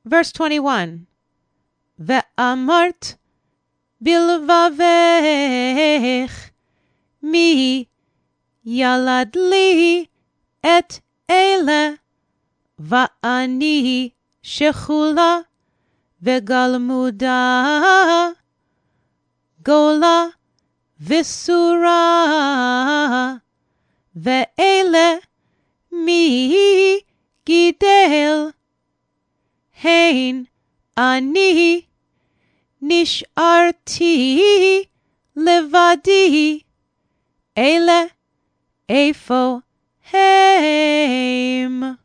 Verse 21. Ve'amart bilvavech mi yalad li et ele va'ani shechula vegalmuda gola visura ve'ele mi gidel hein ani nisharti levadi ele eifo heim.